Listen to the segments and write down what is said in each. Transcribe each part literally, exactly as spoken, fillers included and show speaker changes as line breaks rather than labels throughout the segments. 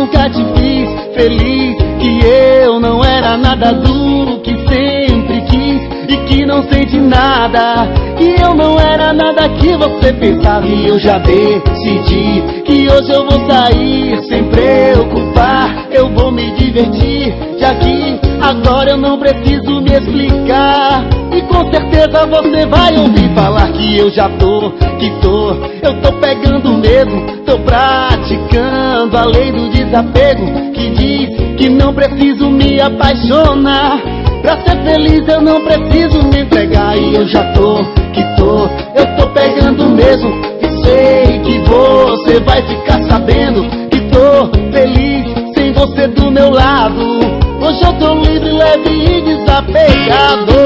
nunca te fiz feliz, que eu não era nada do que sempre quis e que não sente nada, que eu não era nada que você pensava. E eu já decidi que hoje eu vou sair sem preocupar, eu vou me divertir, já que agora eu não preciso me explicar. E com certeza você vai ouvir falar que eu já tô, que tô, eu tô pegando mesmo, tô praticando a lei do desapego, que diz que não preciso me apaixonar. Pra ser feliz eu não preciso me entregar. E eu já tô, que tô, eu tô pegando mesmo, e sei que você vai ficar sabendo que tô feliz sem você do meu lado. Hoje eu tô livre, leve e desapegado.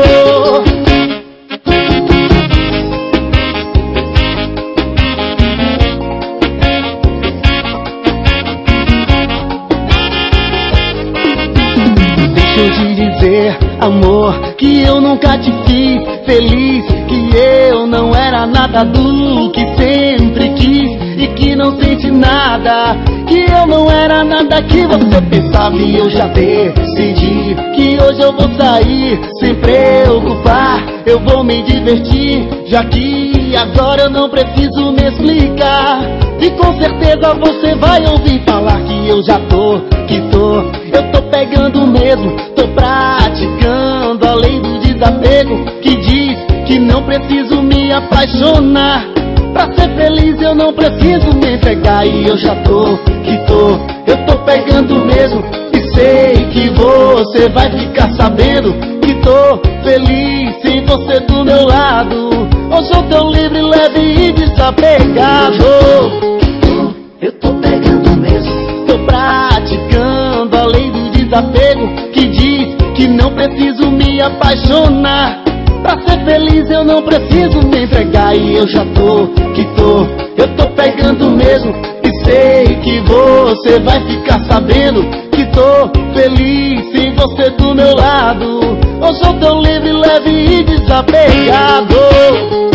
Deixa eu te dizer, amor, que eu nunca te fiz feliz, que eu não era nada do que sempre quis e que não sente nada, que eu não era nada que você pensava. E eu já decidi que hoje eu vou sair sem preocupar, eu vou me divertir, já que agora eu não preciso me explicar. E com certeza você vai ouvir falar que eu já tô, que tô, eu tô pegando mesmo, tô praticando a lei do desapego, que diz que não preciso me apaixonar. Pra ser feliz eu não preciso me entregar. E eu já tô, que tô, eu tô pegando mesmo, e sei que você vai ficar sabendo que tô feliz sem você do meu lado. Hoje eu tô livre, leve e desapegado.
Eu tô pegando mesmo,
tô praticando a lei do desapego, que diz que não preciso me apaixonar. Pra ser feliz eu não preciso me entregar. E eu já tô, que tô, eu tô pegando mesmo, e sei que você vai ficar sabendo que tô feliz sem você do meu lado. Hoje eu tô livre, leve e desapegado.